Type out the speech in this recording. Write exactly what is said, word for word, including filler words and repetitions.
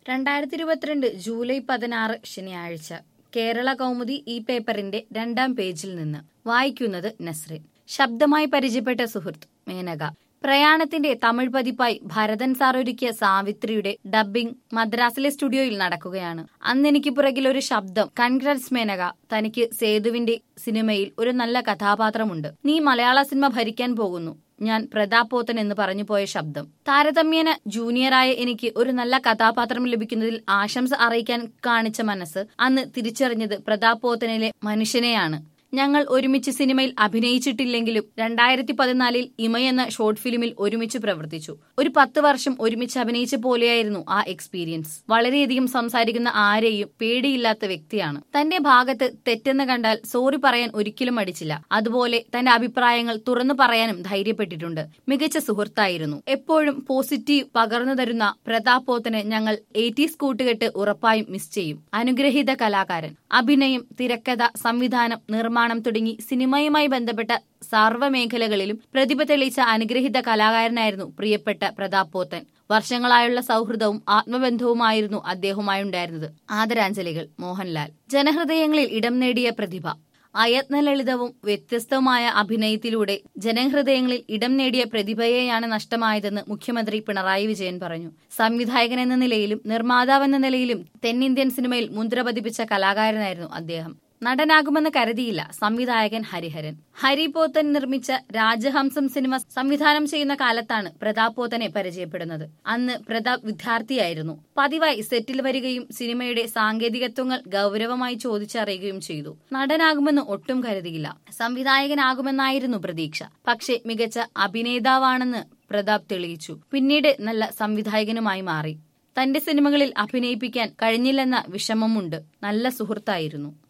രണ്ടായിരത്തി ഇരുപത്തിരണ്ട് ജൂലൈ പതിനാറ് ശനിയാഴ്ച കേരള കൗമുദി ഈ പേപ്പറിന്റെ രണ്ടാം പേജിൽ നിന്ന് വായിക്കുന്നത് നസ്രിൻ. ശബ്ദമായി പരിചയപ്പെട്ട സുഹൃത്ത് മേനക. പ്രയാണത്തിന്റെ തമിഴ് പതിപ്പായി ഭരതൻ സാർ ഒരുക്കിയ സാവിത്രിയുടെ ഡബ്ബിംഗ് മദ്രാസിലെ സ്റ്റുഡിയോയിൽ നടക്കുകയാണ്. അന്ന് എനിക്ക് പുറകിൽ ഒരു ശബ്ദം, കൺഗ്രാറ്റ്സ് മേനക, തനിക്ക് സേതുവിന്റെ സിനിമയിൽ ഒരു നല്ല കഥാപാത്രമുണ്ട്, നീ മലയാള സിനിമ ഭരിക്കാൻ പോകുന്നു, ഞാൻ പ്രതാപ് പോത്തൻ എന്ന് പറഞ്ഞു പോയ ശബ്ദം. താരതമ്യേന ജൂനിയറായ എനിക്ക് ഒരു നല്ല കഥാപാത്രം ലഭിക്കുന്നതിൽ ആശംസ അറിയിക്കാൻ കാണിച്ച മനസ്സ് അന്ന് തിരിച്ചറിഞ്ഞത് പ്രതാപ് പോത്തനിലെ മനുഷ്യനെയാണ്. ഞങ്ങൾ ഒരുമിച്ച് സിനിമയിൽ അഭിനയിച്ചിട്ടില്ലെങ്കിലും രണ്ടായിരത്തി പതിനാലിൽ ഇമ എന്ന ഷോർട്ട് ഫിലിമിൽ ഒരുമിച്ച് പ്രവർത്തിച്ചു. ഒരു പത്ത് വർഷം ഒരുമിച്ച് അഭിനയിച്ച പോലെയായിരുന്നു ആ എക്സ്പീരിയൻസ്. വളരെയധികം സംസാരിക്കുന്ന ആരെയും പേടിയില്ലാത്ത വ്യക്തിയാണ്. തന്റെ ഭാഗത്ത് തെറ്റെന്ന് കണ്ടാൽ സോറി പറയാൻ ഒരിക്കലും മടിച്ചില്ല. അതുപോലെ തന്റെ അഭിപ്രായങ്ങൾ തുറന്നു പറയാനും ധൈര്യപ്പെട്ടിട്ടുണ്ട്. മികച്ച സുഹൃത്തായിരുന്നു. എപ്പോഴും പോസിറ്റീവ് പകർന്നു തരുന്ന പ്രതാപ് പോത്തനെ ഞങ്ങൾ എയ്റ്റീസ് കൂട്ടുകെട്ട് ഉറപ്പായും മിസ് ചെയ്യും. അനുഗ്രഹീത കലാകാരൻ. അഭിനയം, തിരക്കഥ, സംവിധാനം, നിർമ്മാണം തുടങ്ങി സിനിമയുമായി ബന്ധപ്പെട്ട സർവ്വമേഖലകളിലും പ്രതിഭ തെളിയിച്ച അനുഗ്രഹീത കലാകാരനായിരുന്നു പ്രിയപ്പെട്ട പ്രതാപ് പോത്തൻ. വർഷങ്ങളായുള്ള സൗഹൃദവും ആത്മബന്ധവുമായിരുന്നു അദ്ദേഹവുമായുണ്ടായിരുന്നത്. ആദരാഞ്ജലികൾ. മോഹൻലാൽ. ജനഹൃദയങ്ങളിൽ ഇടം നേടിയ പ്രതിഭ. അയത്നലളിതവും വ്യത്യസ്തവുമായ അഭിനയത്തിലൂടെ ജനഹൃദയങ്ങളിൽ ഇടം നേടിയ പ്രതിഭയെയാണ് നഷ്ടമായതെന്ന് മുഖ്യമന്ത്രി പിണറായി വിജയൻ പറഞ്ഞു. സംവിധായകൻ എന്ന നിലയിലും നിർമ്മാതാവെന്ന നിലയിലും തെന്നിന്ത്യൻ സിനിമയിൽ മുദ്ര പതിപ്പിച്ച കലാകാരനായിരുന്നു അദ്ദേഹം. നടനാകുമെന്ന് കരുതിയില്ല സംവിധായകൻ ഹരിഹരൻ. ഹരി പോത്തൻ നിർമ്മിച്ച രാജഹംസം സിനിമ സംവിധാനം ചെയ്യുന്ന കാലത്താണ് പ്രതാപ് പോത്തനെ പരിചയപ്പെടുന്നത്. അന്ന് പ്രതാപ് വിദ്യാർത്ഥിയായിരുന്നു. പതിവായി സെറ്റിൽ വരികയും സിനിമയുടെ സാങ്കേതികത്വങ്ങൾ ഗൗരവമായി ചോദിച്ചറിയുകയും ചെയ്തു. നടനാകുമെന്ന് ഒട്ടും കരുതിയില്ല. സംവിധായകനാകുമെന്നായിരുന്നു പ്രതീക്ഷ. പക്ഷേ മികച്ച അഭിനേതാവാണെന്ന് പ്രതാപ് തെളിയിച്ചു. പിന്നീട് നല്ല സംവിധായകനുമായി മാറി. തന്റെ സിനിമകളിൽ അഭിനയിപ്പിക്കാൻ കഴിഞ്ഞില്ലെന്ന വിഷമമുണ്ട്. നല്ല സുഹൃത്തായിരുന്നു.